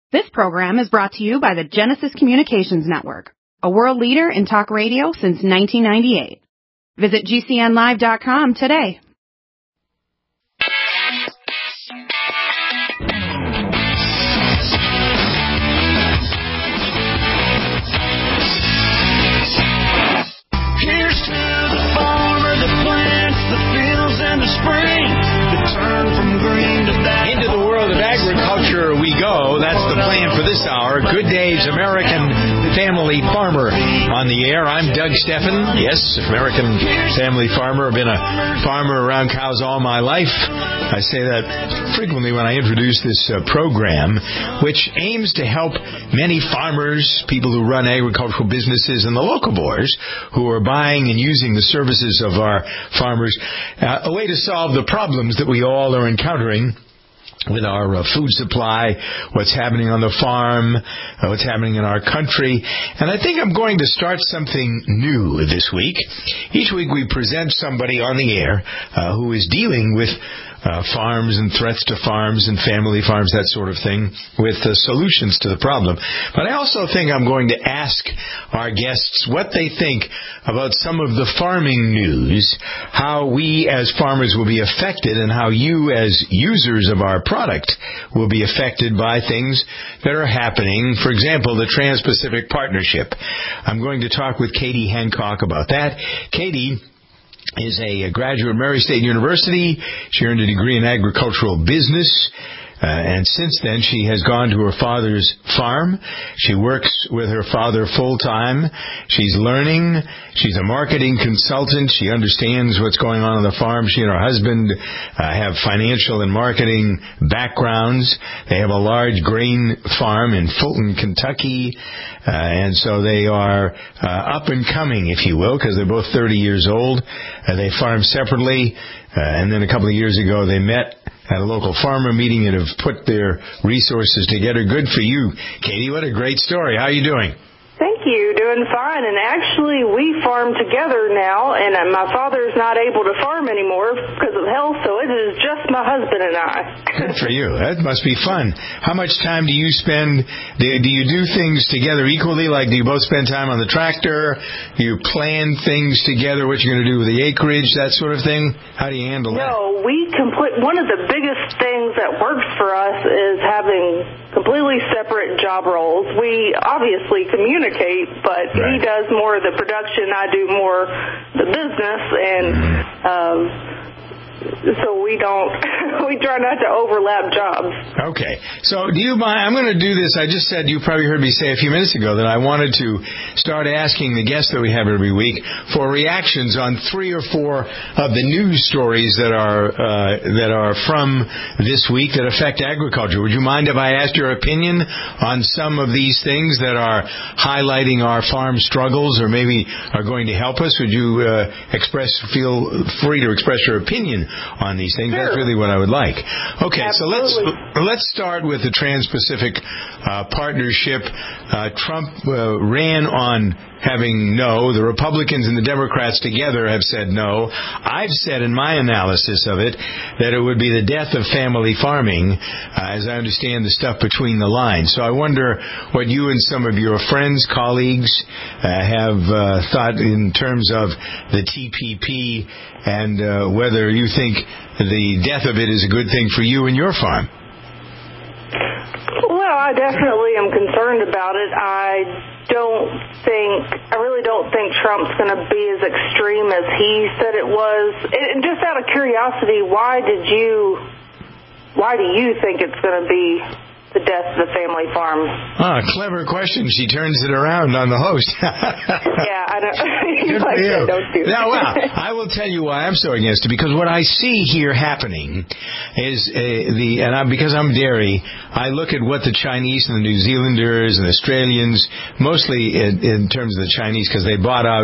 This program is brought to you by the Genesis Communications Network, a world leader in talk radio since 1998. Visit GCNlive.com today. Here's to the farmer that plants the fields in the spring, that turn from green to that. Into the world of agriculture we go. That's the plan for this hour. Good Day's American Family Farmer on the air. I'm Doug Steffen. Yes, American Family Farmer. I've been a farmer around cows all my life. I say that frequently when I introduce this program, which aims to help many farmers, people who run agricultural businesses, and the local boys who are buying and using the services of our farmers, a way to solve the problems that we all are encountering with our food supply, what's happening on the farm, what's happening in our country. And I think I'm going to start something new this week. Each week we present somebody on the air who is dealing with farms and threats to farms and family farms, that sort of thing, with solutions to the problem. But I also think I'm going to ask our guests what they think about some of the farming news, how we as farmers will be affected, and how you as users of our product will be affected by things that are happening. For example, the Trans-Pacific Partnership. I'm going to talk with Katie Hancock about that. Katie is a graduate of Murray State University. She earned a degree in agricultural business. And since then, she has gone to her father's farm. She works with her father full-time. She's learning. She's a marketing consultant. She understands what's going on the farm. She and her husband have financial and marketing backgrounds. They have a large grain farm in Fulton, Kentucky. And so they are up and coming, if you will, because they're both 30 years old. They farm separately. And then a couple of years ago, they met at a local farmer meeting and have put their resources together. Good for you, Katie. What a great story. How are you doing? Thank you. Doing fine. And actually, we farm together now, and my father's not able to farm anymore because of health, so it is just my husband and I. Good for you. That must be fun. How much time do you spend? Do you do things together equally? Like, do you both spend time on the tractor? Do you plan things together, what you're going to do with the acreage, that sort of thing? How do you handle that? No, one of the biggest things that works for us is having completely separate job roles. We obviously communicate, but right. He does more of the production, I do more the business, and so we try not to overlap jobs. Okay. So do you mind, I'm going to do this, I just said, you probably heard me say a few minutes ago that I wanted to start asking the guests that we have every week for reactions on 3 or 4 of the news stories that are from this week that affect agriculture. Would you mind if I asked your opinion on some of these things that are highlighting our farm struggles or maybe are going to help us? Would you feel free to express your opinion on these things? Sure. That's really what I would like. Okay, Absolutely. so let's start with the Trans-Pacific Partnership. Trump ran on having no. The Republicans and the Democrats together have said no. I've said in my analysis of it that it would be the death of family farming, as I understand the stuff between the lines. So I wonder what you and some of your friends, colleagues, have thought in terms of the TPP and whether you think the death of it is a good thing for you and your farm. Well, I definitely am concerned about it. I really don't think Trump's going to be as extreme as he said it was. And just out of curiosity, why do you think it's going to be the death of the family farm? Clever question. She turns it around on the host. Yeah, I don't. Don't do Now, well, I will tell you why I'm so against it. Because what I see here happening is because I'm dairy, I look at what the Chinese and the New Zealanders and Australians, mostly in terms of the Chinese, because they bought out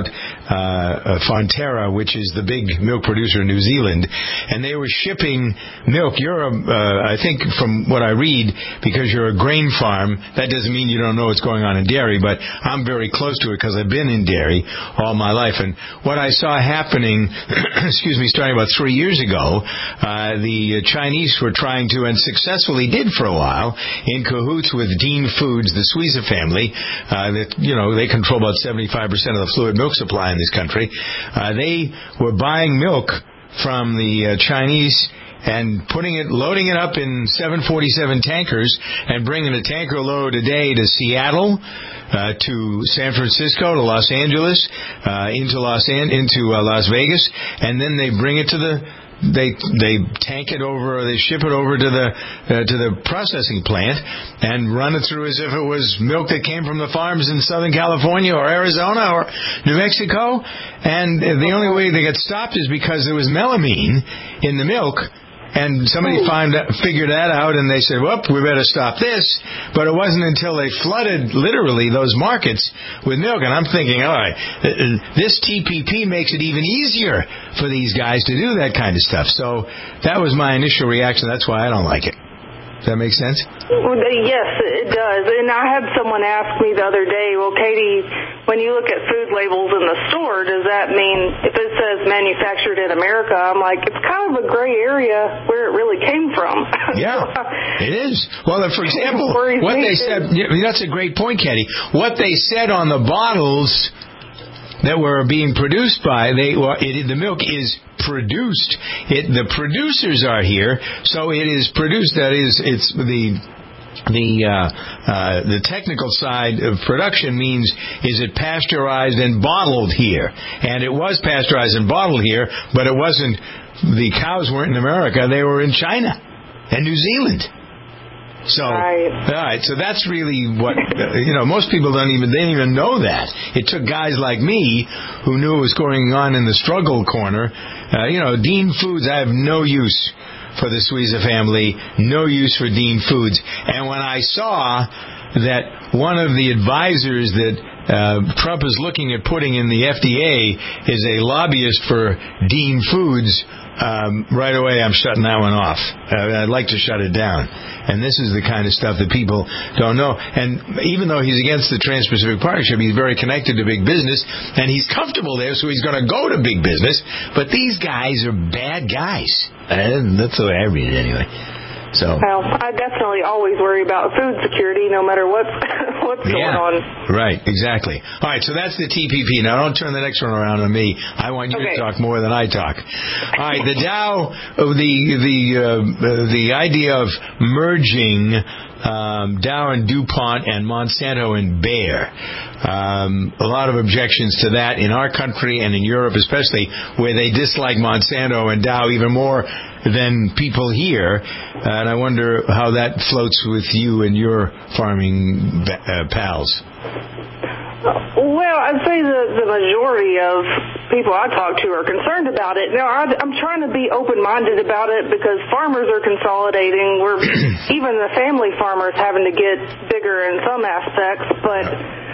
Fonterra, which is the big milk producer in New Zealand, and they were shipping milk. You're I think from what I read, because you're a grain farm, that doesn't mean you don't know what's going on in dairy, but I'm very close to it because I've been in dairy all my life. And what I saw happening, starting about 3 years ago, the Chinese were trying to, and successfully did for a while, in cahoots with Dean Foods, the Suiza family, they control about 75% of the fluid milk supply in this country. They were buying milk from the Chinese and loading it up in 747 tankers and bringing a tanker load a day to Seattle, to San Francisco, to Los Angeles, into Las Vegas, and then they bring it to they tank it over, or they ship it over to the processing plant and run it through as if it was milk that came from the farms in Southern California or Arizona or New Mexico. And the only way they got stopped is because there was melamine in the milk. And somebody figured that out, and they said, "Whoop, we better stop this." But it wasn't until they flooded, literally, those markets with milk. And I'm thinking, all right, this TPP makes it even easier for these guys to do that kind of stuff. So that was my initial reaction. That's why I don't like it. Does that make sense? Well, yes, it does. And I had someone ask me the other day, well, Katie, when you look at food labels in the store, does that mean if it says manufactured in America? I'm like, it's kind of a gray area where it really came from. Yeah, it is. Well, for example, what they said, that's a great point, Katie. What they said on the bottles that were being produced by, the milk is produced. The producers are here, so it is produced. That is, it's the technical side of production means, is it pasteurized and bottled here? And it was pasteurized and bottled here, but it wasn't. The cows weren't in America; they were in China and New Zealand. So, right. All right. So that's really what most people don't even know that. It took guys like me who knew what was going on in the struggle corner. Dean Foods, I have no use for the Suiza family, no use for Dean Foods. And when I saw that one of the advisors that Trump is looking at putting in the FDA is a lobbyist for Dean Foods, right away I'm shutting that one off. I'd like to shut it down. And this is the kind of stuff that people don't know. And even though he's against the Trans-Pacific Partnership, he's very connected to big business, and he's comfortable there, so he's going to go to big business. But these guys are bad guys. That's the way I read it anyway. So, well, I definitely always worry about food security, no matter what's going on. Right, exactly. All right, so that's the TPP. Now, don't turn the next one around on me. I want you to talk more than I talk. All right, the Dow, the idea of merging Dow and DuPont and Monsanto and Bayer. A lot of objections to that in our country and in Europe, especially, where they dislike Monsanto and Dow even more than people here. And I wonder how that floats with you and your farming pals. Well, I'd say the majority of people I talk to are concerned about it. Now, I'm trying to be open-minded about it because farmers are consolidating. Even the family farmers having to get bigger in some aspects, but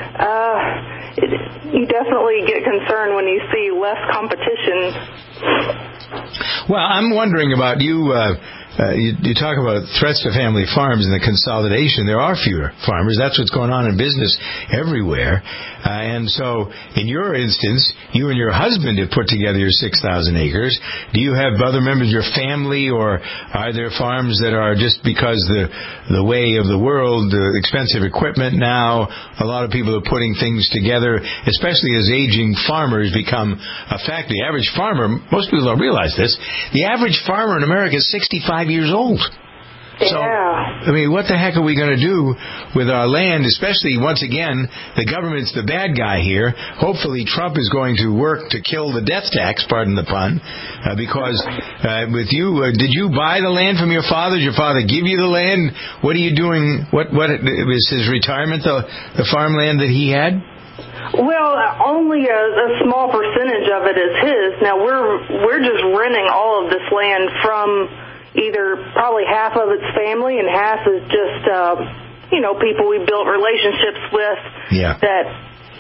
you definitely get concerned when you see less competition. Well, I'm wondering about you. You talk about threats to family farms and the consolidation. There are fewer farmers. That's what's going on in business everywhere. And so, in your instance, you and your husband have put together your 6,000 acres. Do you have other members of your family, or are there farms that are just because the way of the world, the expensive equipment now, a lot of people are putting things together, especially as aging farmers become a fact. The average farmer, most people don't realize this, the average farmer in America is 65 years old. So, I mean, what the heck are we going to do with our land, especially, once again, the government's the bad guy here. Hopefully Trump is going to work to kill the death tax, pardon the pun, because with you, did you buy the land from your father? Did your father give you the land? What are you doing? What is his retirement, the farmland that he had? Well, only a small percentage of it is his. Now, we're just renting all of this land from either probably half of its family and half is just, people we built relationships with that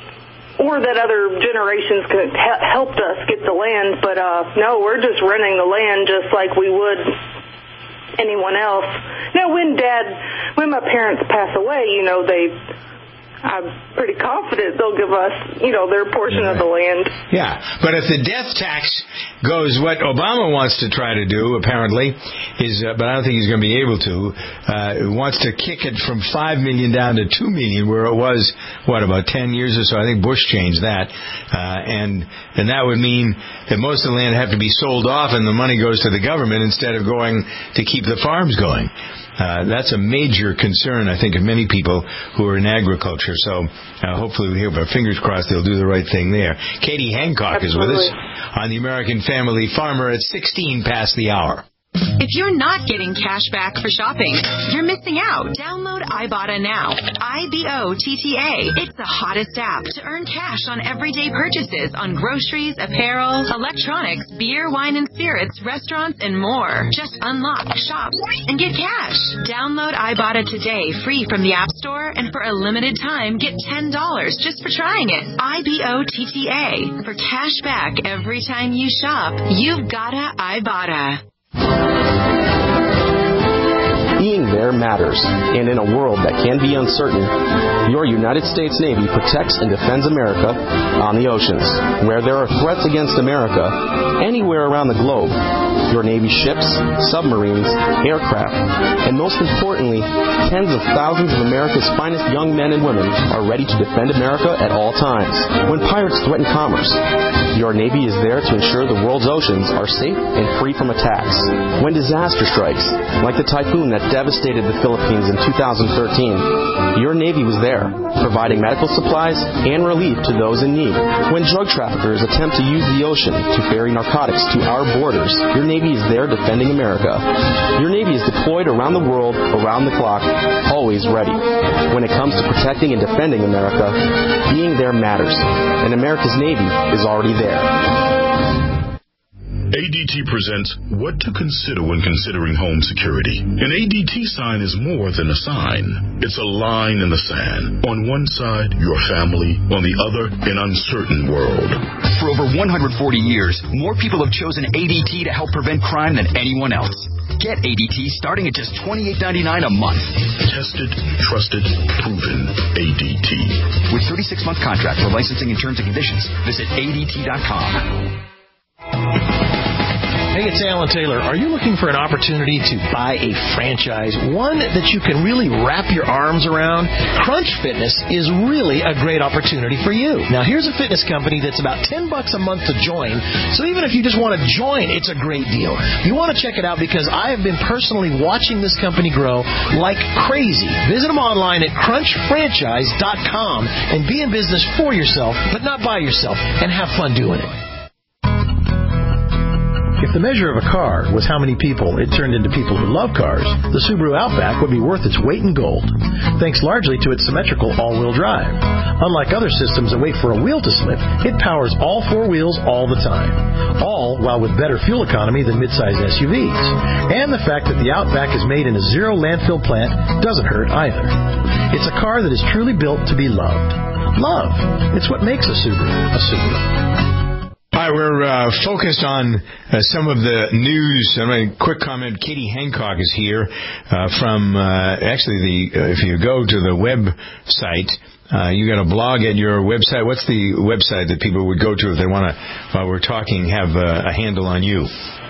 or that other generations could helped us get the land, but no, we're just renting the land just like we would anyone else. Now, when my parents pass away, I'm pretty confident they'll give us, their portion of the land. Yeah, but if the death tax goes what Obama wants to try to do, apparently, but I don't think he's going to be able to, wants to kick it from $5 million down to $2 million, where it was, about 10 years or so. I think Bush changed that. And that would mean that most of the land have to be sold off and the money goes to the government instead of going to keep the farms going. That's a major concern, I think, of many people who are in agriculture. So hopefully, fingers crossed, they'll do the right thing there. Katie Hancock is with us on the American Family Farmer at 16 past the hour. If you're not getting cash back for shopping, you're missing out. Download Ibotta now. IBOTTA. It's the hottest app to earn cash on everyday purchases on groceries, apparel, electronics, beer, wine and spirits, restaurants, and more. Just unlock, shop, and get cash. Download Ibotta today, free from the App Store, and for a limited time, get $10 just for trying it. IBOTTA. For cash back every time you shop, you've gotta Ibotta. Being there matters, and in a world that can be uncertain, your United States Navy protects and defends America on the oceans. Where there are threats against America, anywhere around the globe, your Navy ships, submarines, aircraft, and most importantly, tens of thousands of America's finest young men and women are ready to defend America at all times. When pirates threaten commerce, your Navy is there to ensure the world's oceans are safe and free from attacks. When disaster strikes, like the typhoon that devastated the Philippines in 2013, your Navy was there, providing medical supplies and relief to those in need. When drug traffickers attempt to use the ocean to ferry narcotics to our borders, your Navy is there defending America. Your Navy is deployed around the world, around the clock, always ready. When it comes to protecting and defending America, being there matters, and America's Navy is already there. ADT presents What to Consider When Considering Home Security. An ADT sign is more than a sign. It's a line in the sand. On one side, your family. On the other, an uncertain world. For over 140 years, more people have chosen ADT to help prevent crime than anyone else. Get ADT starting at just $28.99 a month. Tested, trusted, proven. ADT. With 36-month contract for licensing and terms and conditions, visit ADT.com. Hey, it's Alan Taylor. Are you looking for an opportunity to buy a franchise, one that you can really wrap your arms around? Crunch Fitness is really a great opportunity for you. Now, here's a fitness company that's about $10 a month to join, so even if you just want to join, it's a great deal. You want to check it out because I have been personally watching this company grow like crazy. Visit them online at crunchfranchise.com and be in business for yourself, but not by yourself, and have fun doing it. If the measure of a car was how many people it turned into people who love cars, the Subaru Outback would be worth its weight in gold, thanks largely to its symmetrical all-wheel drive. Unlike other systems that wait for a wheel to slip, it powers all four wheels all the time, all while with better fuel economy than midsize SUVs. And the fact that the Outback is made in a zero landfill plant doesn't hurt either. It's a car that is truly built to be loved. Love. It's what makes a Subaru a Subaru. Hi, we're focused on some of the news. A quick comment. Katie Hancock is here from if you go to the website, you got a blog at your website. What's the website that people would go to if they want to, while we're talking, have a handle on you?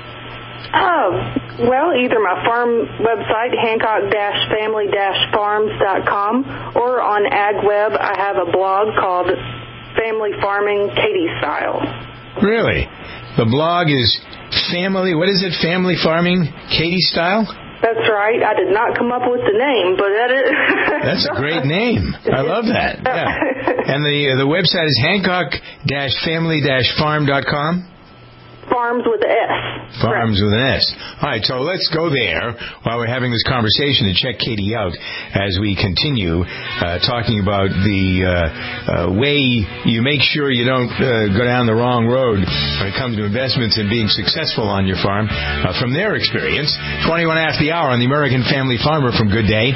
Well, either my farm website, hancock-family-farms.com, or on AgWeb, I have a blog called Family Farming Katie Style. Really? The blog is Family, what is it, Family Farming Katie Style? That's right. I did not come up with the name, but that is... That's a great name. I love that. Yeah. And the website is hancock-family-farm.com? Farms with an S. Farms with an S. All right, so let's go there while we're having this conversation and check Katie out as we continue talking about the way you make sure you don't go down the wrong road when it comes to investments and being successful on your farm from their experience. 21 after the hour on the American Family Farmer from Good Day.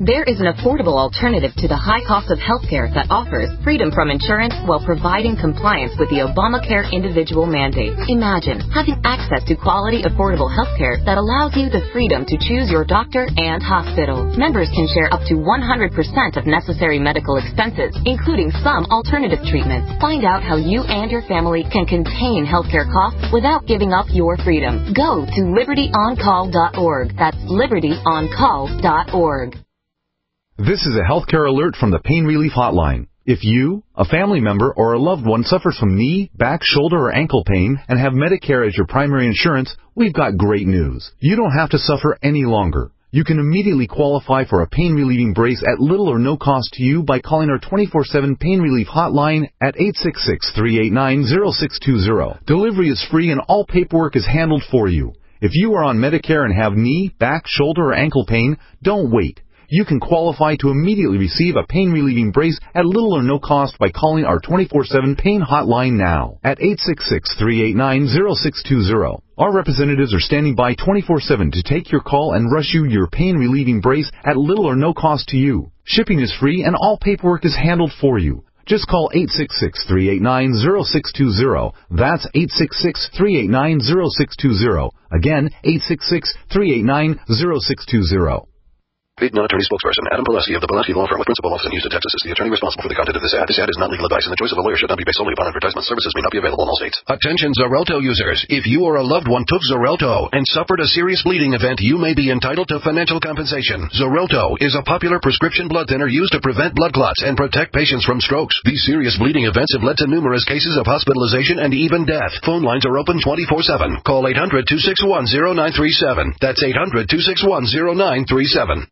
There is an affordable alternative to the high cost of healthcare that offers freedom from insurance while providing compliance with the Obamacare individual mandate. Imagine having access to quality, affordable healthcare that allows you the freedom to choose your doctor and hospital. Members can share up to 100% of necessary medical expenses, including some alternative treatments. Find out how you and your family can contain healthcare costs without giving up your freedom. Go to libertyoncall.org. That's libertyoncall.org. This is a healthcare alert from the Pain Relief Hotline. If you, a family member, or a loved one suffers from knee, back, shoulder, or ankle pain and have Medicare as your primary insurance, we've got great news. You don't have to suffer any longer. You can immediately qualify for a pain-relieving brace at little or no cost to you by calling our 24/7 Pain Relief Hotline at 866-389-0620. Delivery is free and all paperwork is handled for you. If you are on Medicare and have knee, back, shoulder, or ankle pain, don't wait. You can qualify to immediately receive a pain-relieving brace at little or no cost by calling our 24/7 Pain Hotline now at 866-389-0620. Our representatives are standing by 24/7 to take your call and rush you your pain-relieving brace at little or no cost to you. Shipping is free and all paperwork is handled for you. Just call 866-389-0620. That's 866-389-0620. Again, 866-389-0620. Paid non-attorney spokesperson Adam Pileski of the Pileski Law Firm with principal office in Houston, Texas, is the attorney responsible for the content of this ad. This ad is not legal advice, and the choice of a lawyer should not be based solely upon advertisement. Services may not be available in all states. Attention Xarelto users. If you or a loved one took Xarelto and suffered a serious bleeding event, you may be entitled to financial compensation. Xarelto is a popular prescription blood thinner used to prevent blood clots and protect patients from strokes. These serious bleeding events have led to numerous cases of hospitalization and even death. Phone lines are open 24/7. Call 800-261-0937. That's 800-261-0937.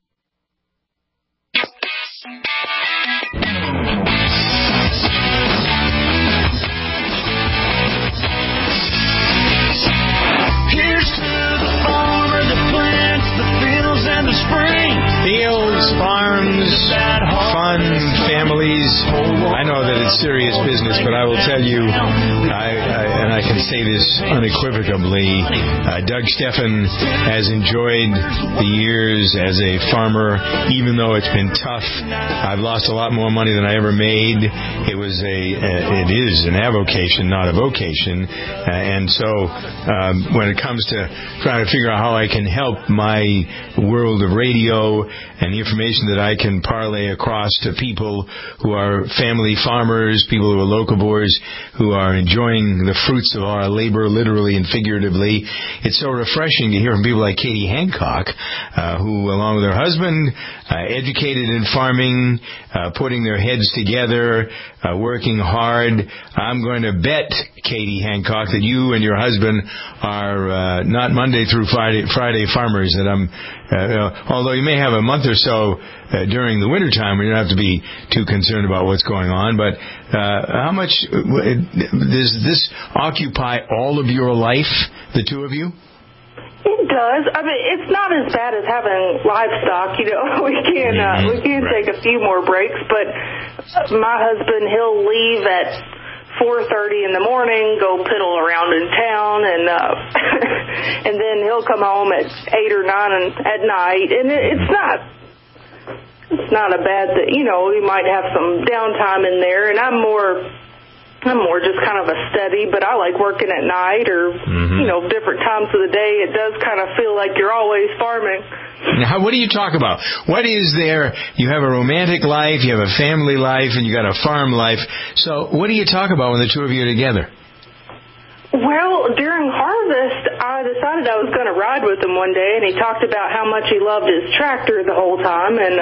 Fields, farms, fun, families. I know that it's serious business, but I will tell you, and I can say this unequivocally, Doug Steffen has enjoyed the years as a farmer, even though it's been tough. I've lost a lot more money than I ever made. It is an avocation, not a vocation. And so when it comes to trying to figure out how I can help my world of radio and the information that I can parlay across to people who are family farmers, people who are locavores, who are enjoying the fruits of our labor, literally and figuratively. It's so refreshing to hear from people like Katie Hancock, who, along with her husband, educated in farming, putting their heads together, working hard. I'm going to bet, Katie Hancock, that you and your husband are not Monday through Friday farmers. That although you may have a month or so during the wintertime when you don't have to be too concerned about what's going on, but how much does this occupy all of your life, the two of you? It does. I mean, it's not as bad as having livestock. You know, we can take a few more breaks, but my husband, he'll leave at 4:30 in the morning, go piddle around in town, and and then he'll come home at 8 or 9 at night, and it's not a bad thing. You know, we might have some downtime in there, and I'm more just kind of a steady, but I like working at night or, you know, different times of the day. It does kind of feel like you're always farming. Now, what do you talk about? What is there? You have a romantic life, you have a family life, and you got a farm life. So what do you talk about when the two of you are together? Well, during harvest, I decided I was going to ride with him one day, and he talked about how much he loved his tractor the whole time. And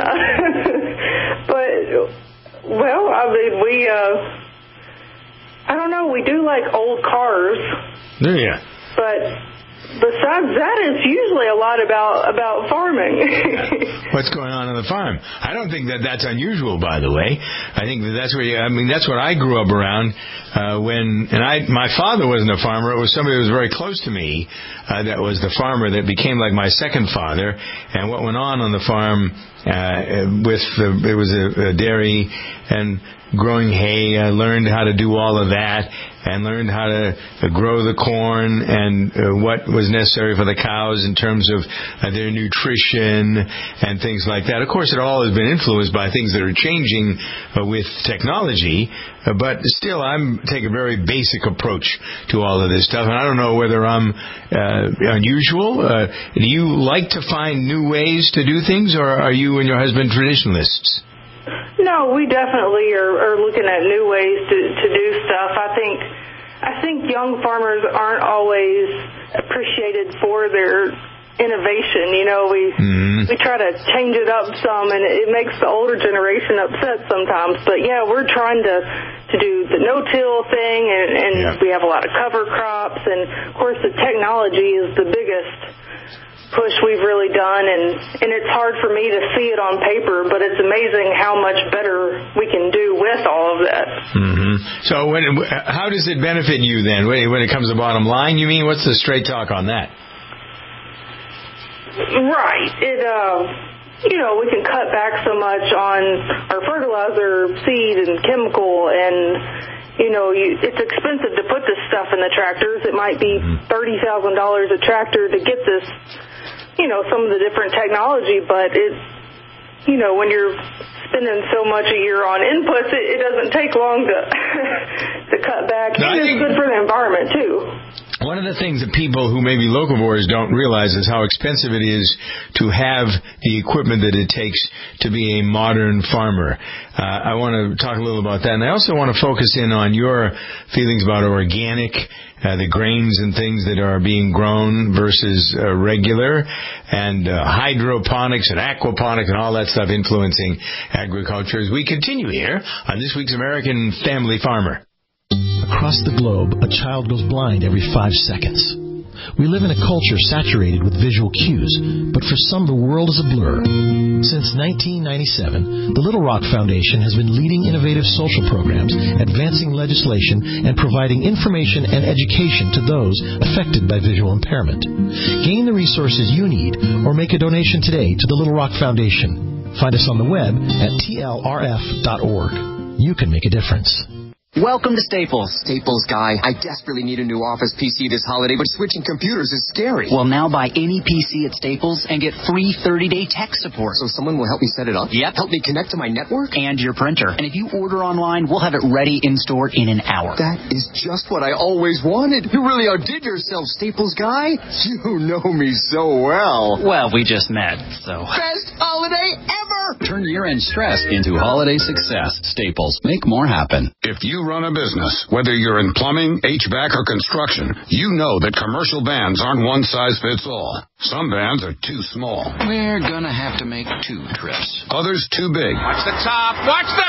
I don't know, we do like old cars. Do you? But besides that, it's usually a lot about farming. What's going on the farm? I don't think that's unusual, by the way. I think that's what I grew up around. My father wasn't a farmer. It was somebody who was very close to me that was the farmer that became like my second father. And what went on the farm it was a dairy, and growing hay. I learned how to do all of that and learned how to grow the corn and what was necessary for the cows in terms of their nutrition and things like that. Of course, it all has been influenced by things that are changing with technology, but still I'm take a very basic approach to all of this stuff, and I don't know whether I'm unusual. Do you like to find new ways to do things, or are you and your husband traditionalists? No, we definitely are looking at new ways to do stuff. I think young farmers aren't always appreciated for their innovation. You know, we try to change it up some, and it makes the older generation upset sometimes. But yeah, we're trying to do the no-till thing, and we have a lot of cover crops, and of course the technology is the biggest push we've really done, and it's hard for me to see it on paper, but it's amazing how much better we can do with all of that. So how does it benefit you then when it comes to bottom line? You mean, what's the straight talk on that? Right. We can cut back so much on our fertilizer, seed, and chemical, and it's expensive to put this stuff in the tractors. It might be $30,000 a tractor to get this, some of the different technology, but when you're spending so much a year on inputs, it doesn't take long to cut back. And it's good for the environment, too. One of the things that people who may be locavores don't realize is how expensive it is to have the equipment that it takes to be a modern farmer. I want to talk a little about that. And I also want to focus in on your feelings about organic, the grains and things that are being grown versus regular, and hydroponics and aquaponics and all that stuff influencing agriculture as we continue here on this week's American Family Farmer. Across the globe, a child goes blind every 5 seconds. We live in a culture saturated with visual cues, but for some the world is a blur. Since 1997, the Little Rock Foundation has been leading innovative social programs, advancing legislation, and providing information and education to those affected by visual impairment. Gain the resources you need or make a donation today to the Little Rock Foundation. Find us on the web at tlrf.org. You can make a difference. Welcome to Staples. Staples guy, I desperately need a new office PC this holiday, but switching computers is scary. Well, now buy any PC at Staples and get free 30-day tech support. So someone will help me set it up? Yep. Help me connect to my network? And your printer. And if you order online, we'll have it ready in store in an hour. That is just what I always wanted. You really outdid yourself, Staples guy. You know me so well. Well, we just met, so. Best holiday ever! Turn year-end stress into holiday success. Staples. Make more happen. If you run a business, whether you're in plumbing, HVAC, or construction, you know that commercial vans aren't one size fits all. Some vans are too small. We're gonna have to make 2 trips. Others too big. Watch the top! Watch the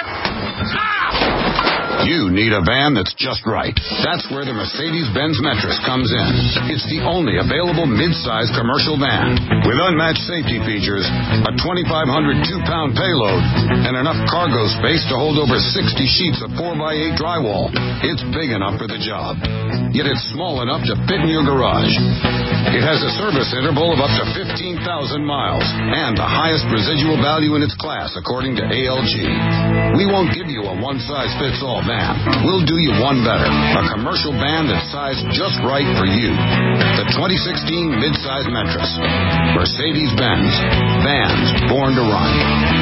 top! You need a van that's just right. That's where the Mercedes-Benz Metris comes in. It's the only available mid-size commercial van with unmatched safety features, a 2,500 2-pound payload, and enough cargo space to hold over 60 sheets of 4x8 drywall. It's big enough for the job, yet it's small enough to fit in your garage. It has a service interval of up to 15,000 miles and the highest residual value in its class, according to ALG. We won't give you a one-size-fits-all van. We'll do you one better. A commercial van that's sized just right for you. The 2016 midsize Metris. Mercedes-Benz. Vans born to run.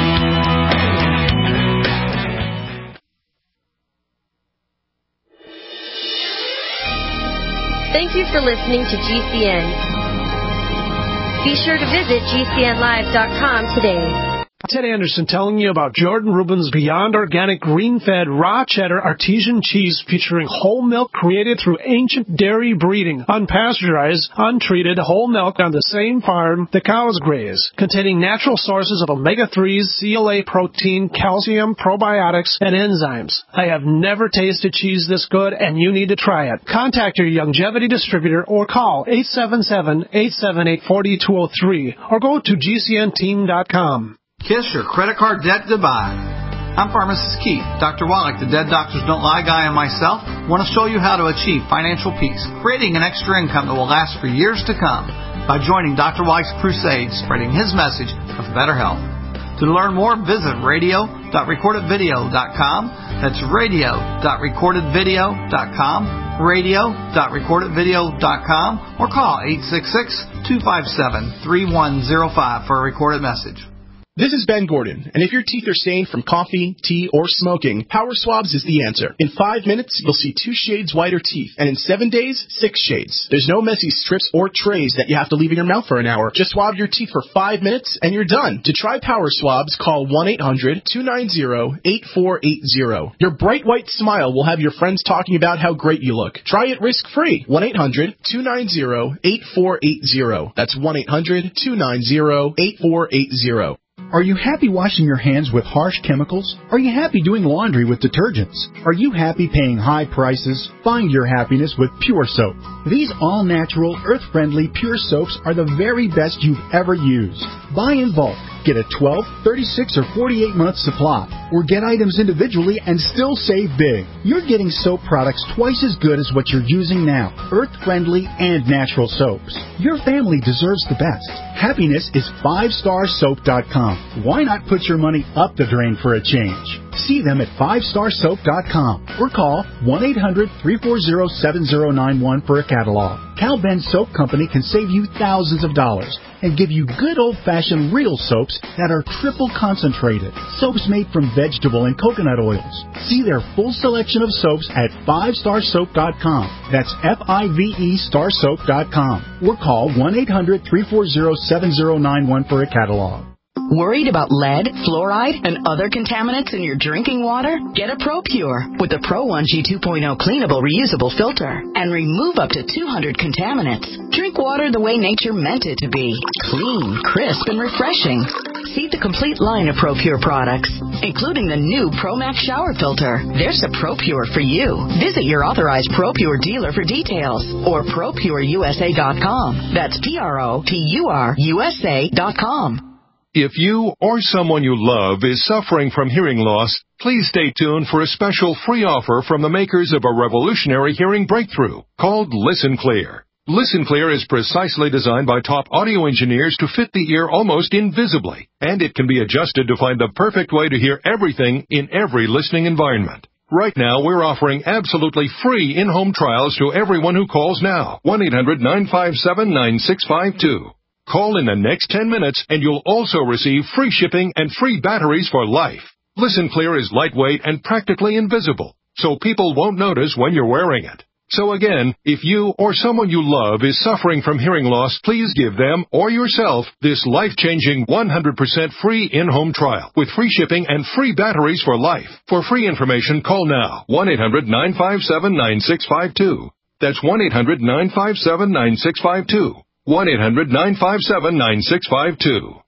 Thank you for listening to GCN. Be sure to visit GCNlive.com today. Ted Anderson telling you about Jordan Rubin's Beyond Organic Green-Fed Raw Cheddar Artesian Cheese featuring whole milk created through ancient dairy breeding, unpasteurized, untreated whole milk on the same farm the cows graze, containing natural sources of omega-3s, CLA protein, calcium, probiotics, and enzymes. I have never tasted cheese this good, and you need to try it. Contact your Youngevity distributor or call 877-878-4203 or go to GCNteam.com. Kiss your credit card debt goodbye. I'm Pharmacist Keith. Dr. Wallach, the Dead Doctors Don't Lie guy, and myself want to show you how to achieve financial peace, creating an extra income that will last for years to come by joining Dr. Wallach's crusade, spreading his message of better health. To learn more, visit radio.recordedvideo.com. That's radio.recordedvideo.com, radio.recordedvideo.com, or call 866-257-3105 for a recorded message. This is Ben Gordon, and if your teeth are stained from coffee, tea, or smoking, Power Swabs is the answer. In 5 minutes, you'll see 2 shades whiter teeth, and in 7 days, 6 shades. There's no messy strips or trays that you have to leave in your mouth for an hour. Just swab your teeth for 5 minutes, and you're done. To try Power Swabs, call 1-800-290-8480. Your bright white smile will have your friends talking about how great you look. Try it risk-free. 1-800-290-8480. That's 1-800-290-8480. Are you happy washing your hands with harsh chemicals? Are you happy doing laundry with detergents? Are you happy paying high prices? Find your happiness with Pure Soap. These all-natural, earth-friendly Pure Soaps are the very best you've ever used. Buy in bulk. Get a 12, 36, or 48-month supply. Or get items individually and still save big. You're getting soap products twice as good as what you're using now. Earth-friendly and natural soaps. Your family deserves the best. Happiness is 5starsoap.com. Why not put your money up the drain for a change? See them at 5starsoap.com or call 1-800-340-7091 for a catalog. Cal Ben Soap Company can save you thousands of dollars and give you good old-fashioned real soaps that are triple concentrated. Soaps made from vegetable and coconut oils. See their full selection of soaps at 5starsoap.com. That's F-I-V-E starsoap.com. Or call 1-800-340-7091 for a catalog. Worried about lead, fluoride, and other contaminants in your drinking water? Get a ProPure with the Pro 1G 2.0 cleanable reusable filter and remove up to 200 contaminants. Drink water the way nature meant it to be. Clean, crisp, and refreshing. See the complete line of ProPure products, including the new ProMax shower filter. There's a ProPure for you. Visit your authorized ProPure dealer for details or ProPureUSA.com. That's ProPureUSA.com. If you or someone you love is suffering from hearing loss, please stay tuned for a special free offer from the makers of a revolutionary hearing breakthrough called Listen Clear. Listen Clear is precisely designed by top audio engineers to fit the ear almost invisibly, and it can be adjusted to find the perfect way to hear everything in every listening environment. Right now, we're offering absolutely free in-home trials to everyone who calls now. 1-800-957-9652. Call in the next 10 minutes and you'll also receive free shipping and free batteries for life. Listen Clear is lightweight and practically invisible, so people won't notice when you're wearing it. So again, if you or someone you love is suffering from hearing loss, please give them or yourself this life-changing 100% free in-home trial with free shipping and free batteries for life. For free information, call now. 1-800-957-9652. That's 1-800-957-9652. 1-800-957-9652.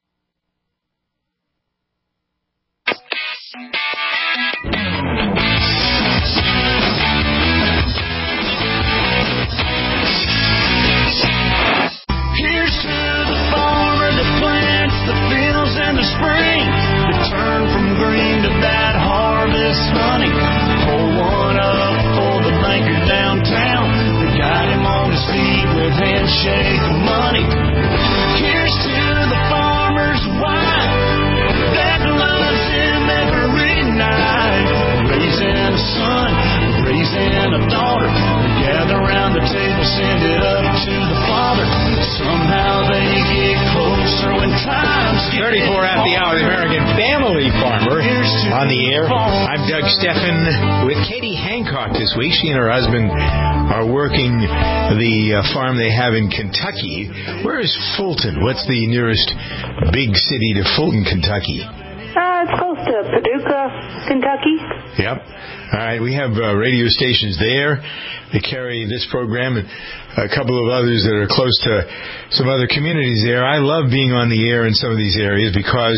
Here's to the farmer that plants the fields in the spring, to turn from green to that harvest honey. Pour one up for the banker downtown. Got him on his feet with handshake money. Here's to the farmer's wife that loves him every night. Raising a son, raising a daughter. They gather around the table, send it up to the father. Somehow they get closer when times get 34 after the hour, the American Family Farmer on the air. I'm Doug Steffen with Katie Hancock this week. She and her husband are working the farm they have in Kentucky. Where is Fulton? What's the nearest big city to Fulton, Kentucky? It's close to Paducah, Kentucky. Yep. All right, we have radio stations there that carry this program and a couple of others that are close to some other communities there. I love being on the air in some of these areas because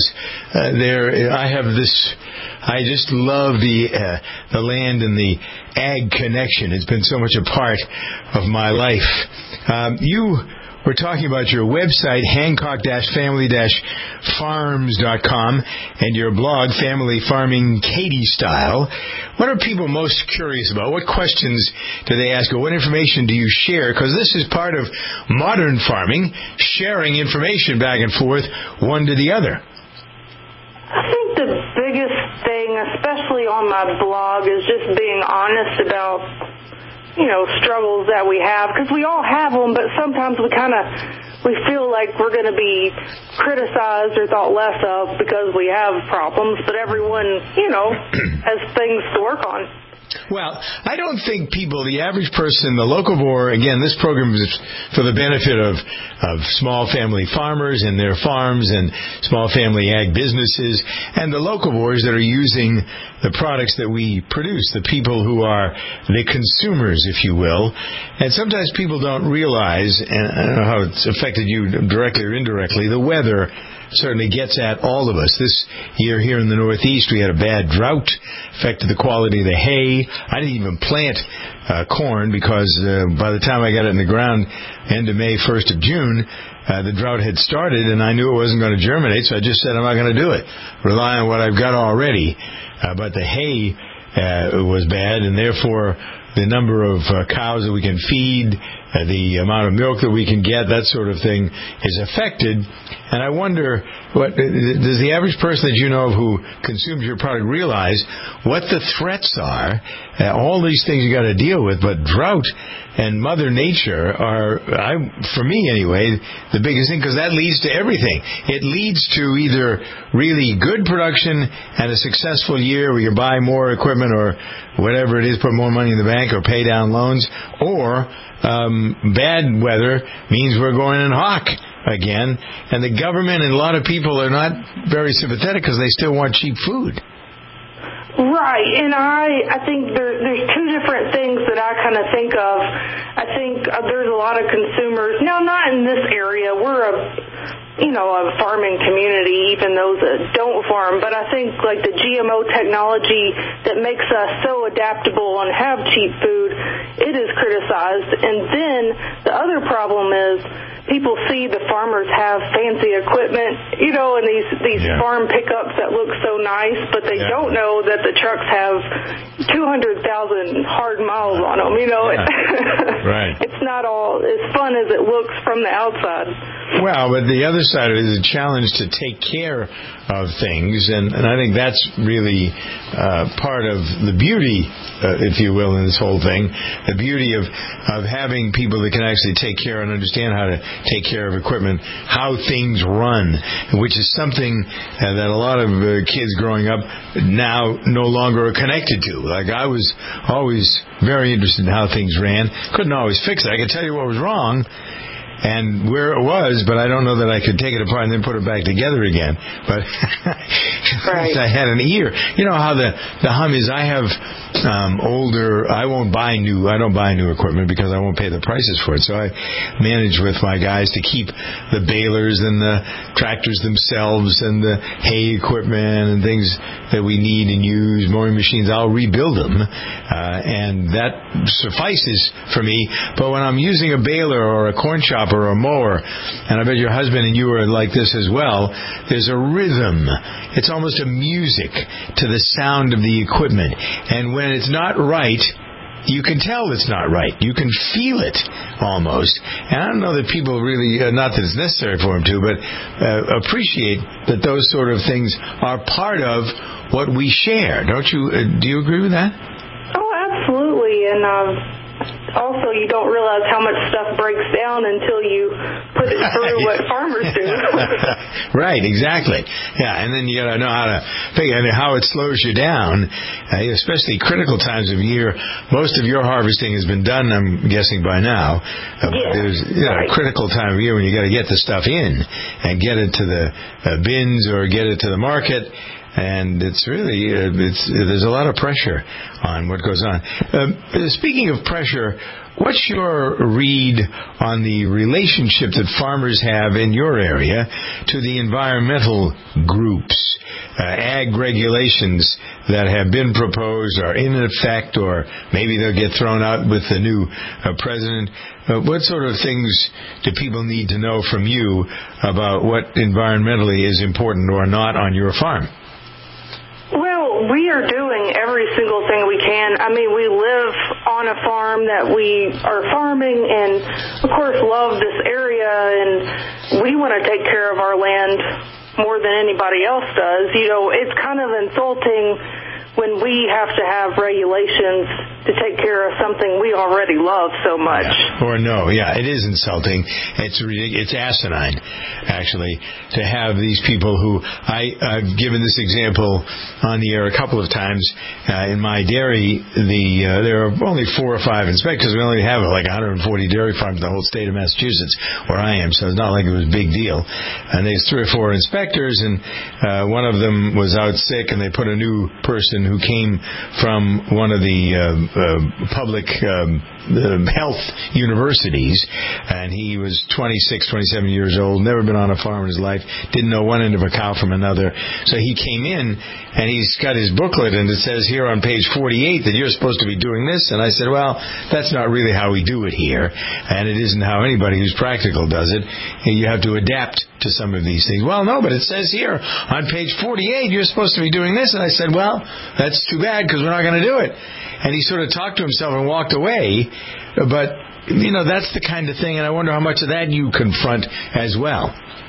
I just love the land and the ag connection. It's been so much a part of my life. We're talking about your website, Hancock-family-farms.com, and your blog, Family Farming Katie Style. What are people most curious about? What questions do they ask, or what information do you share? Because this is part of modern farming, sharing information back and forth, one to the other. biggest thing, especially on my blog, is just being honest about, struggles that we have, because we all have them, but sometimes we feel like we're going to be criticized or thought less of because we have problems, but everyone, has things to work on. Well, I don't think the average person, the local board, again, this program is for the benefit of small family farmers and their farms and small family ag businesses and the local boards that are using the products that we produce, the people who are the consumers, if you will. And sometimes people don't realize, and I don't know how it's affected you directly or indirectly, the weather certainly gets at all of us. This year here in the Northeast, we had a bad drought, affected the quality of the hay. I didn't even plant corn because by the time I got it in the ground, end of May, 1st of June, the drought had started, and I knew it wasn't going to germinate, so I just said I'm not going to do it. Rely on what I've got already. But the hay was bad, and therefore the number of cows that we can feed, the amount of milk that we can get, that sort of thing is affected. And I wonder, does the average person that you know of who consumes your product realize what the threats are? All these things you got to deal with, but drought and Mother Nature are, for me anyway, the biggest thing, because that leads to everything. It leads to either really good production and a successful year where you buy more equipment or whatever it is, put more money in the bank or pay down loans, or bad weather means we're going in hock again, and the government and a lot of people are not very sympathetic because they still want cheap food. Right, and I think there's two different things that I kind of think of. I think there's a lot of consumers, now not in this area, we're a farming community, even those that don't farm, but I think like the GMO technology that makes us so adaptable and have cheap food, it is criticized. And then the other problem is people see the farmers have fancy equipment, and these farm pickups that look so nice, but they don't know that the trucks have 200,000 hard miles on them, Right. It's not all as fun as it looks from the outside. Well, but the other side of it is a challenge to take care of things, and I think that's really part of the beauty, if you will, in this whole thing, the beauty of having people that can actually take care and understand how to take care of equipment, how things run, which is something that a lot of kids growing up now no longer are connected to. Like I was always very interested in how things ran. Couldn't always fix it. I could tell you what was wrong and where it was, but I don't know that I could take it apart and then put it back together again. But right. I had an ear. You know how the hum is. I have older. I don't buy new equipment because I won't pay the prices for it. So I manage with my guys to keep the balers and the tractors themselves and the hay equipment and things that we need and use, mowing machines. I'll rebuild them, and that suffices for me. But when I'm using a baler or a corn chopper or a mower, and I bet your husband and you are like this as well, there's a rhythm. It's almost a music to the sound of the equipment. And when it's not right, you can tell it's not right. You can feel it almost. And I don't know that people really, not that it's necessary for them to, but appreciate that those sort of things are part of what we share. Don't you? Do you agree with that? Oh, absolutely. And also, you don't realize how much stuff breaks down until you put it through what farmers do. Right, exactly. Yeah, and then you got to know how to figure out how it slows you down, especially critical times of year. Most of your harvesting has been done, I'm guessing, by now. There's a critical time of year when you got to get the stuff in and get it to the bins or get it to the market. And it's really, there's a lot of pressure on what goes on. Speaking of pressure, what's your read on the relationship that farmers have in your area to the environmental groups, ag regulations that have been proposed are in effect, or maybe they'll get thrown out with the new president? What sort of things do people need to know from you about what environmentally is important or not on your farm? Well, we are doing every single thing we can And, I mean, we live on a farm that we are farming and, of course, love this area, and we want to take care of our land more than anybody else does. You know, it's kind of insulting when we have to have regulations to take care of something we already love so much. It is insulting. It's asinine, actually, to have these people who I've given this example on the air a couple of times. In my dairy, there are only 4 or 5 inspectors. We only have like 140 dairy farms in the whole state of Massachusetts, where I am, so it's not like it was a big deal. And there's 3 or 4 inspectors, and one of them was out sick, and they put a new person who came from one of the public health universities, and he was 26, 27 years old, never been on a farm in his life, didn't know one end of a cow from another. So he came in, and he's got his booklet, and it says here on page 48 that you're supposed to be doing this. And I said, well, that's not really how we do it here, and it isn't how anybody who's practical does it. You have to adapt to some of these things. Well, no, but it says here on page 48 you're supposed to be doing this. And I said, well, that's too bad, because we're not going to do it. And he sort of talked to himself and walked away. But, you know, that's the kind of thing, and I wonder how much of that you confront as well.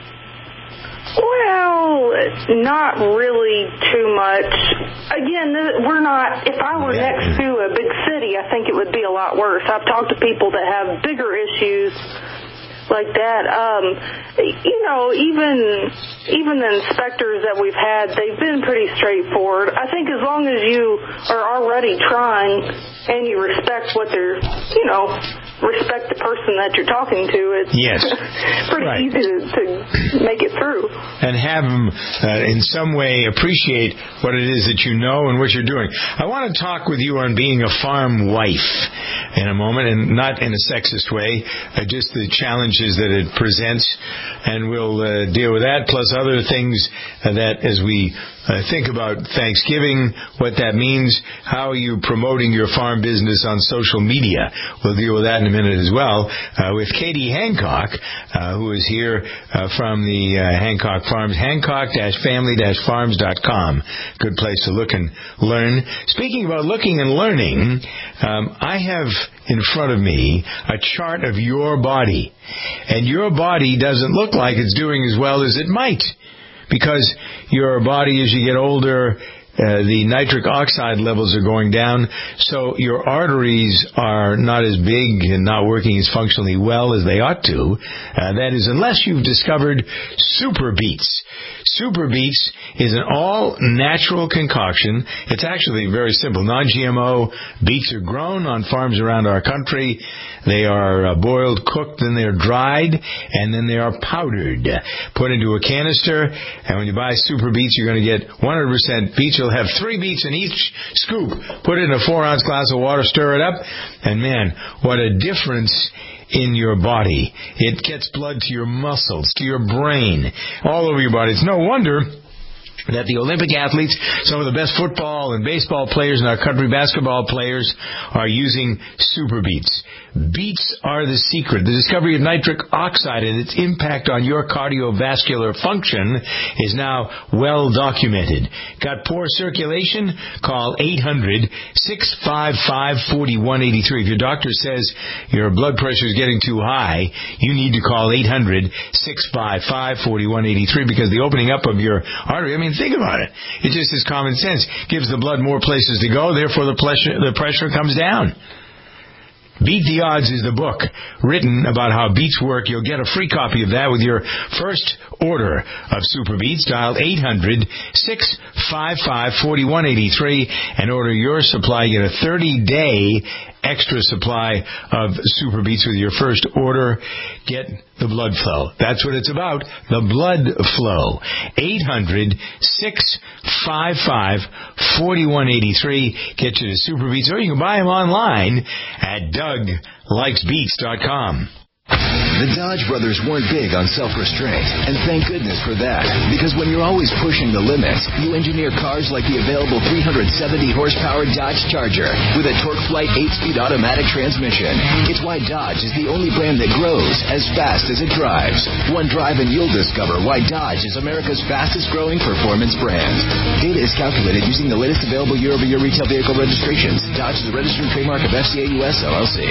Well, not really too much. Again, we're not, if I were next to a big city, I think it would be a lot worse. I've talked to people that have bigger issues like that. You know, even the inspectors that we've had, they've been pretty straightforward. I think as long as you are already trying and you respect what they're, you know, respect the person that you're talking to, it's pretty easy to make it through. And have them in some way appreciate what it is that you know and what you're doing. I want to talk with you on being a farm wife in a moment, and not in a sexist way, just the challenges that it presents, and we'll deal with that, plus other things that as we think about Thanksgiving, what that means, how are you promoting your farm business on social media. We'll deal with that in a minute as well, with Katie Hancock, who is here from the Hancock Farms, hancock-family-farms.com. Good place to look and learn. Speaking about looking and learning, I have in front of me a chart of your body, and your body doesn't look like it's doing as well as it might, because your body, as you get older, the nitric oxide levels are going down, so your arteries are not as big and not working as functionally well as they ought to. That is, unless you've discovered Super Beets. Super Beets is an all-natural concoction. It's actually very simple. Non-GMO beets are grown on farms around our country. They are boiled, cooked, then they're dried, and then they are powdered. Put into a canister, and when you buy Super Beets, you're going to get 100% beets. You'll have 3 beets in each scoop. Put it in a 4-ounce glass of water, stir it up, and man, what a difference in your body. It gets blood to your muscles, to your brain, all over your body. It's no wonder that the Olympic athletes, some of the best football and baseball players in our country, basketball players, are using Super Beets. Beets are the secret. The discovery of nitric oxide and its impact on your cardiovascular function is now well documented. Got poor circulation? Call 800-655-4183. If your doctor says your blood pressure is getting too high, you need to call 800-655-4183, because the opening up of your artery, I mean, think about it. It just is common sense. Gives the blood more places to go, therefore the pressure comes down. Beat the Odds is the book written about how beets work. You'll get a free copy of that with your first order of Super Beets. Dial 800-655-4183 and order your supply. Get a 30-day extra supply of Super Beets with your first order. Get the blood flow. That's what it's about, the blood flow. 800-655-4183. Get you the Super Beets, or you can buy them online at DougLikesBeets.com. The Dodge brothers weren't big on self-restraint, and thank goodness for that, because when you're always pushing the limits, you engineer cars like the available 370-horsepower Dodge Charger with a TorqueFlite 8-speed automatic transmission. It's why Dodge is the only brand that grows as fast as it drives. One drive and you'll discover why Dodge is America's fastest-growing performance brand. Data is calculated using the latest available year-over-year retail vehicle registrations. Dodge is a registered trademark of FCA US LLC.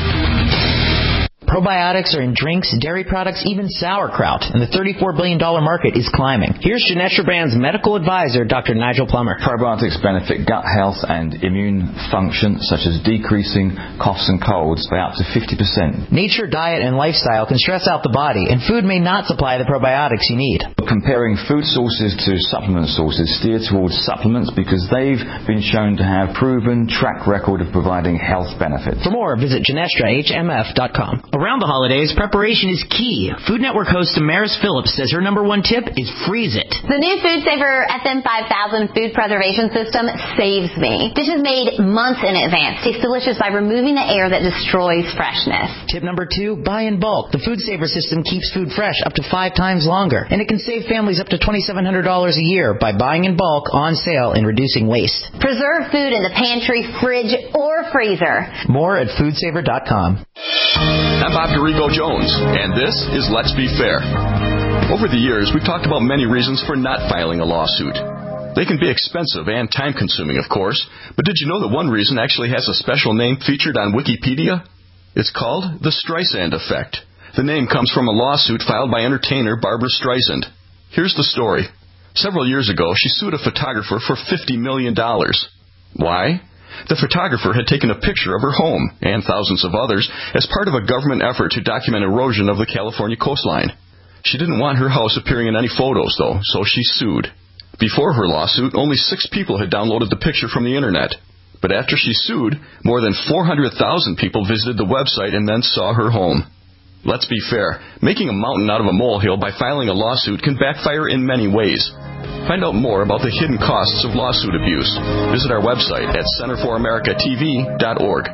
Probiotics are in drinks, dairy products, even sauerkraut, and the $34 billion market is climbing. Here's Genestra Brand's medical advisor, Dr. Nigel Plummer. Probiotics benefit gut health and immune function, such as decreasing coughs and colds by up to 50%. Nature, diet, and lifestyle can stress out the body, and food may not supply the probiotics you need. Comparing food sources to supplement sources, steer towards supplements because they've been shown to have proven track record of providing health benefits. For more, visit GenestraHMF.com. Around the holidays, preparation is key. Food Network host Damaris Phillips says her number one tip is freeze it. The new Food Saver SM5000 food preservation system saves me. Dishes made months in advance taste delicious by removing the air that destroys freshness. Tip number 2, buy in bulk. The Food Saver system keeps food fresh up to 5 times longer, and it can save families up to $2,700 a year by buying in bulk, on sale, and reducing waste. Preserve food in the pantry, fridge, or freezer. More at foodsaver.com. I'm Bob Dorigo Jones, and this is Let's Be Fair. Over the years, we've talked about many reasons for not filing a lawsuit. They can be expensive and time-consuming, of course, but did you know that one reason actually has a special name featured on Wikipedia? It's called the Streisand Effect. The name comes from a lawsuit filed by entertainer Barbra Streisand. Here's the story. Several years ago, she sued a photographer for $50 million. Why? The photographer had taken a picture of her home, and thousands of others, as part of a government effort to document erosion of the California coastline. She didn't want her house appearing in any photos, though, so she sued. Before her lawsuit, only 6 people had downloaded the picture from the Internet. But after she sued, more than 400,000 people visited the website and then saw her home. Let's be fair. Making a mountain out of a molehill by filing a lawsuit can backfire in many ways. Find out more about the hidden costs of lawsuit abuse. Visit our website at centerforamericatv.org.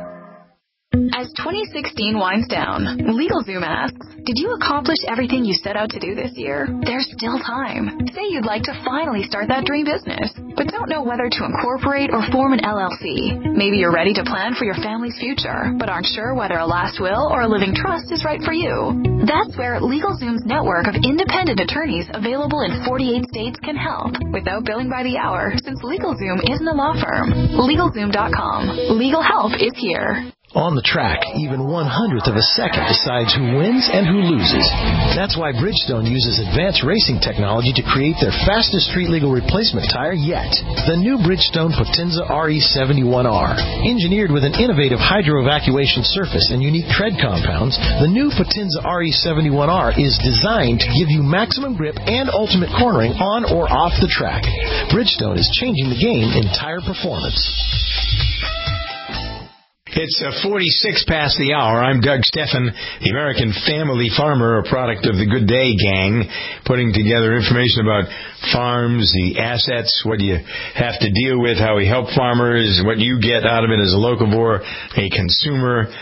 As 2016 winds down, LegalZoom asks, did you accomplish everything you set out to do this year? There's still time. Say you'd like to finally start that dream business, but don't know whether to incorporate or form an LLC. Maybe you're ready to plan for your family's future, but aren't sure whether a last will or a living trust is right for you. That's where LegalZoom's network of independent attorneys available in 48 states can help, without billing by the hour, since LegalZoom isn't a law firm. LegalZoom.com. Legal help is here. On the track, even 1/100th of a second decides who wins and who loses. That's why Bridgestone uses advanced racing technology to create their fastest street legal replacement tire yet. The new Bridgestone Potenza RE71R. Engineered with an innovative hydro-evacuation surface and unique tread compounds, the new Potenza RE71R is designed to give you maximum grip and ultimate cornering on or off the track. Bridgestone is changing the game in tire performance. It's 46 past the hour. I'm Doug Steffen, the American Family Farmer, a product of the Good Day Gang, putting together information about farms, the assets, what you have to deal with, how we help farmers, what you get out of it as a locavore, a consumer.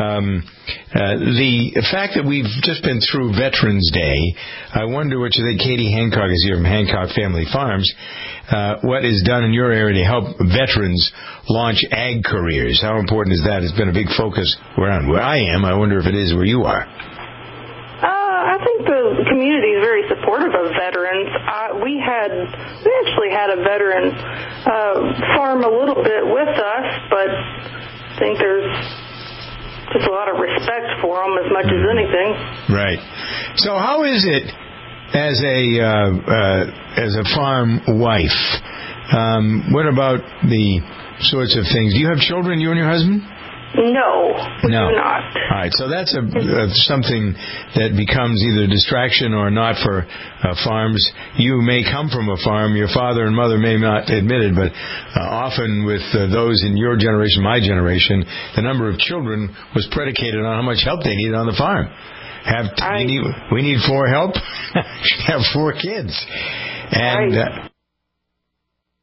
The fact that we've just been through Veterans Day, I wonder what you think. Katie Hancock is here from Hancock Family Farms. What is done in your area to help veterans launch ag careers? How important is that? It's been a big focus around where I am. I wonder if it is where you are. I think the community is very supportive of veterans. We actually had a veteran farm a little bit with us, but I think there's just a lot of respect for them as much as anything. Right. So how is it as a farm wife? What about the sorts of things? Do you have children, you and your husband? No, we do not. All right, so that's something that becomes either distraction or not for farms. You may come from a farm. Your father and mother may not admit it, but often with those in your generation, my generation, the number of children was predicated on how much help they needed on the farm. We need 4 help. Have 4 kids, and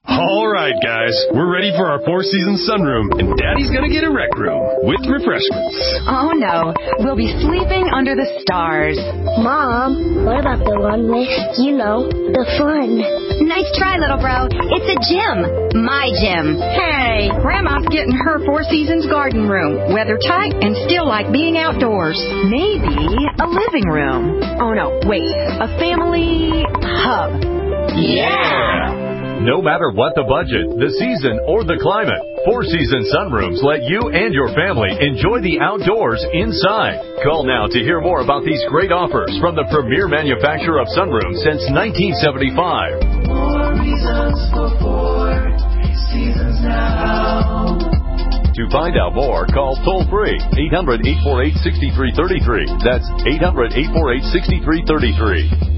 All right, guys. We're ready for our four-season sunroom, and Daddy's going to get a rec room with refreshments. Oh, no. We'll be sleeping under the stars. Mom, what about the one with, the fun? Nice try, little bro. It's a gym. My gym. Hey, Grandma's getting her Four Seasons garden room. Weather tight and still like being outdoors. Maybe a living room. Oh, no, wait. A family hub. Yeah! No matter what the budget, the season, or the climate, Four Seasons Sunrooms let you and your family enjoy the outdoors inside. Call now to hear more about these great offers from the premier manufacturer of sunrooms since 1975. More reasons for Four Seasons now. To find out more, call toll-free 800-848-6333. That's 800-848-6333.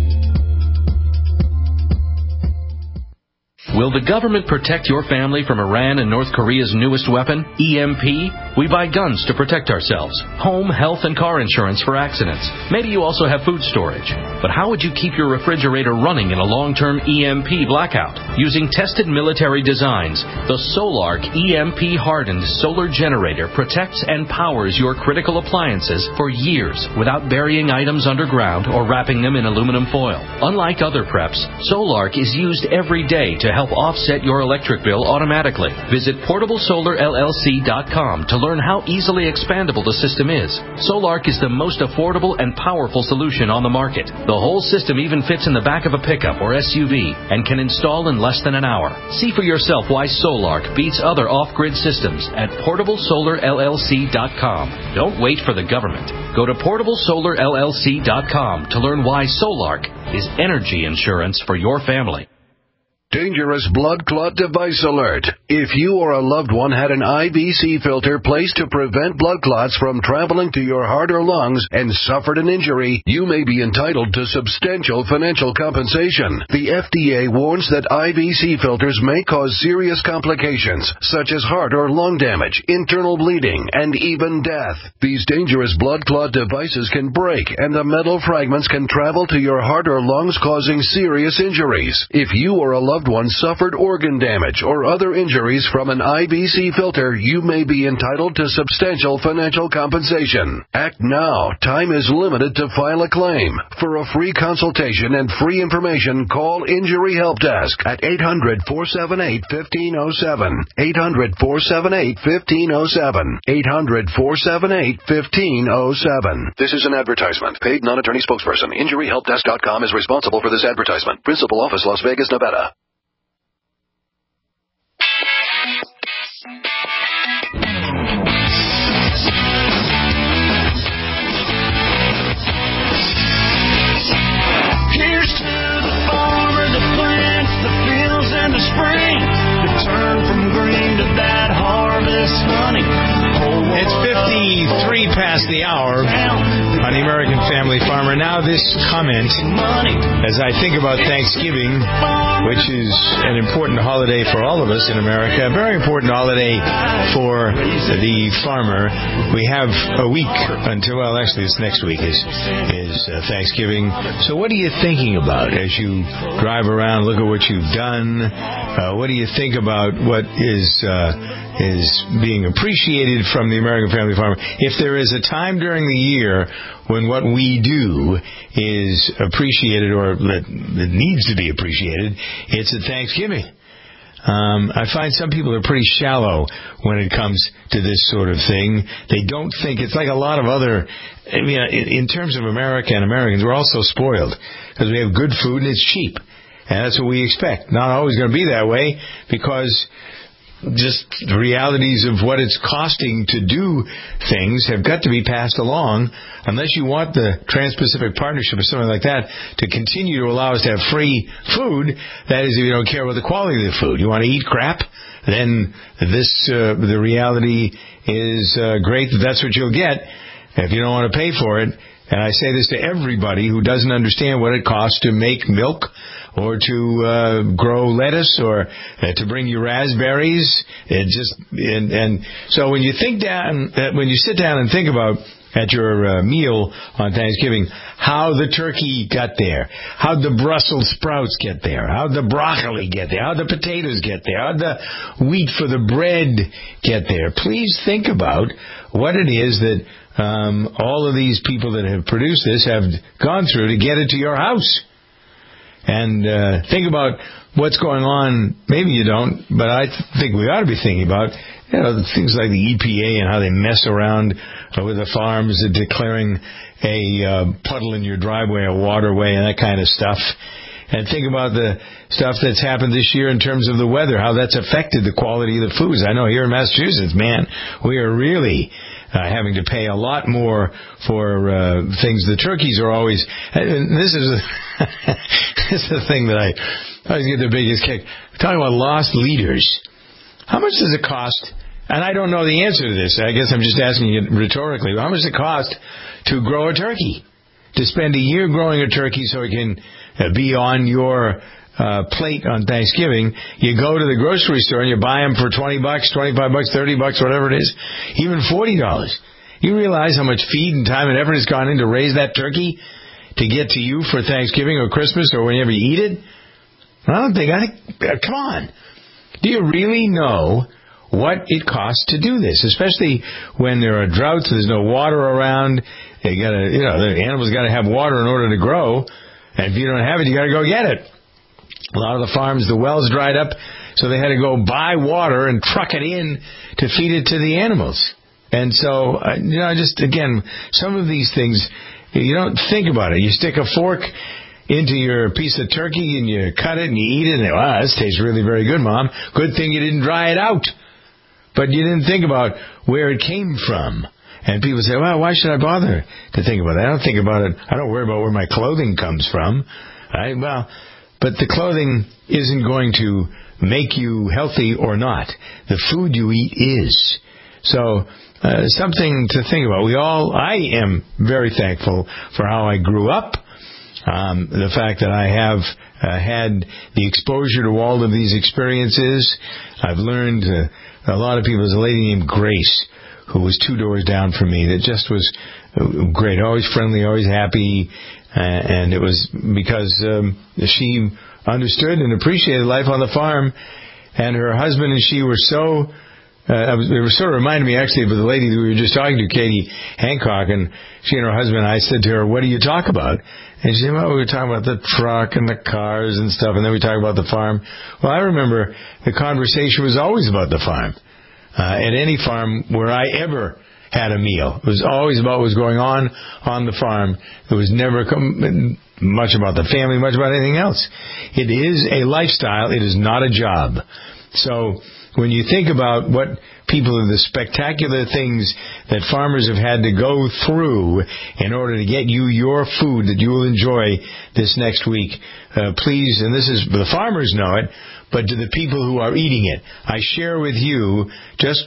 Will the government protect your family from Iran and North Korea's newest weapon, EMP? We buy guns to protect ourselves, home, health, and car insurance for accidents. Maybe you also have food storage. But how would you keep your refrigerator running in a long-term EMP blackout? Using tested military designs, the Solark EMP-hardened solar generator protects and powers your critical appliances for years without burying items underground or wrapping them in aluminum foil. Unlike other preps, Solark is used every day to help offset your electric bill automatically. Visit PortableSolarLLC.com to learn how easily expandable the system is. Solark is the most affordable and powerful solution on the market. The whole system even fits in the back of a pickup or SUV and can install in less than an hour. See for yourself why Solark beats other off-grid systems at PortableSolarLLC.com. Don't wait for the government. Go to PortableSolarLLC.com to learn why Solark is energy insurance for your family. Dangerous blood clot device alert. If you or a loved one had an IVC filter placed to prevent blood clots from traveling to your heart or lungs and suffered an injury, you may be entitled to substantial financial compensation. The FDA warns that IVC filters may cause serious complications, such as heart or lung damage, internal bleeding, and even death. These dangerous blood clot devices can break, and the metal fragments can travel to your heart or lungs, causing serious injuries. If you or a loved one suffered organ damage or other injuries from an IVC filter, you may be entitled to substantial financial compensation. Act now. Time is limited to file a claim. For a free consultation and free information, call Injury Help Desk at 800-478-1507. 800-478-1507. 800-478-1507. This is an advertisement. Paid non-attorney spokesperson. InjuryHelpDesk.com is responsible for this advertisement. Principal office, Las Vegas, Nevada. Here's to the farmer that plants the fields in the spring, to turn from green to that harvest honey. It's 53 past the hour on the American Family Farmer. Now this comment, as I think about Thanksgiving, which is an important holiday for all of us in America, a very important holiday for the farmer. We have a week until, well, actually it's next week is Thanksgiving. So what are you thinking about as you drive around, look at what you've done? What do you think about what is being appreciated from the American Family Farmer? If there is a time during the year when what we do is appreciated or that needs to be appreciated, it's at Thanksgiving. I find some people are pretty shallow when it comes to this sort of thing. They don't think, it's like a lot of other, in terms of America and Americans, we're all so spoiled because we have good food and it's cheap. And that's what we expect. Not always going to be that way because just the realities of what it's costing to do things have got to be passed along unless you want the Trans-Pacific Partnership or something like that to continue to allow us to have free food. That is, if you don't care about the quality of the food. You want to eat crap? Then the reality is great that that's what you'll get if you don't want to pay for it. And I say this to everybody who doesn't understand what it costs to make milk or to grow lettuce or to bring you raspberries. And so when you sit down and think about at your meal on Thanksgiving how the turkey got there, how the Brussels sprouts get there, how the broccoli get there, how the potatoes get there, how the wheat for the bread get there. Please think about what it is that all of these people that have produced this have gone through to get it to your house. And think about what's going on. Maybe you don't, but I think we ought to be thinking about things like the EPA and how they mess around with the farms, declaring a puddle in your driveway a waterway and that kind of stuff. And think about the stuff that's happened this year in terms of the weather, how that's affected the quality of the foods. I know here in Massachusetts, man, we are really having to pay a lot more for things. The turkeys are always, and this is the thing that I always get the biggest kick. We're talking about lost leaders. How much does it cost? And I don't know the answer to this. I guess I'm just asking it rhetorically. How much does it cost to grow a turkey? To spend a year growing a turkey so it can be on your plate on Thanksgiving. You go to the grocery store and you buy them for $20, $25, $30, whatever it is, even $40. You realize how much feed and time and effort has gone in to raise that turkey to get to you for Thanksgiving or Christmas or whenever you eat it? I think, come on. Do you really know what it costs to do this? Especially when there are droughts, there's no water around. The animals got to have water in order to grow. And if you don't have it, you got to go get it. A lot of the farms, the wells dried up, so they had to go buy water and truck it in to feed it to the animals. And so, just again, some of these things, you don't think about it. You stick a fork into your piece of turkey and you cut it and you eat it and wow, this tastes really very good, Mom. Good thing you didn't dry it out. But you didn't think about where it came from. And people say, well, why should I bother to think about that? I don't think about it. I don't worry about where my clothing comes from. But the clothing isn't going to make you healthy or not. The food you eat is. So something to think about. I am very thankful for how I grew up. The fact that I have had the exposure to all of these experiences. I've learned a lot of people. There's a lady named Grace who was 2 doors down from me that just was great, always friendly, always happy, and it was because she understood and appreciated life on the farm, and her husband and she were so it sort of reminded me actually of the lady that we were just talking to, Katie Hancock, and she and her husband, I said to her, what do you talk about? And she said, well, we were talking about the truck and the cars and stuff, and then we talked about the farm. Well, I remember the conversation was always about the farm. At any farm where I ever had a meal, it was always about what was going on the farm. It was never much about the family, much about anything else. It is a lifestyle. It is not a job. So when you think about what the spectacular things that farmers have had to go through in order to get you your food that you will enjoy this next week, please, and this is, the farmers know it, but to the people who are eating it, I share with you just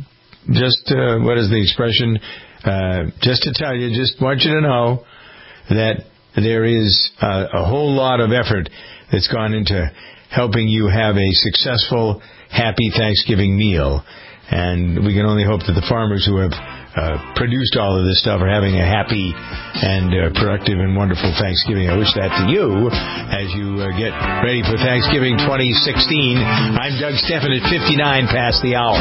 what is the expression? Just to tell you, just want you to know that there is a whole lot of effort that's gone into helping you have a successful, happy Thanksgiving meal. And we can only hope that the farmers who have produced all of this stuff are having a happy and productive and wonderful Thanksgiving. I wish that to you as you get ready for Thanksgiving 2016. I'm Doug Stephan at 59 past the hour.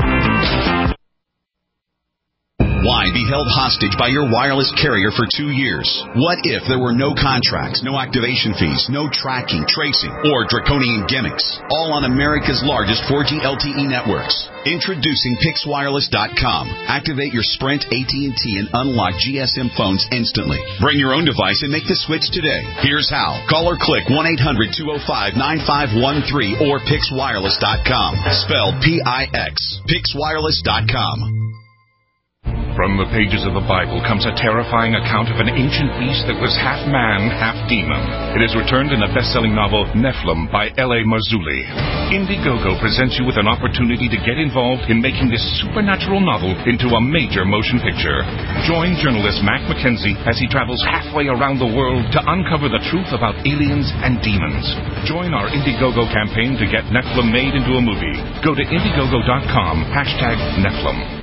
Why be held hostage by your wireless carrier for 2 years? What if there were no contracts, no activation fees, no tracking, tracing, or draconian gimmicks? All on America's largest 4G LTE networks. Introducing PixWireless.com. Activate your Sprint, AT&T, and unlock GSM phones instantly. Bring your own device and make the switch today. Here's how. Call or click 1-800-205-9513 or PixWireless.com. Spelled P-I-X. PixWireless.com. From the pages of the Bible comes a terrifying account of an ancient beast that was half man, half demon. It is returned in the best-selling novel Nephilim by L.A. Marzulli. Indiegogo presents you with an opportunity to get involved in making this supernatural novel into a major motion picture. Join journalist Mac McKenzie as he travels halfway around the world to uncover the truth about aliens and demons. Join our Indiegogo campaign to get Nephilim made into a movie. Go to Indiegogo.com, #Nephilim.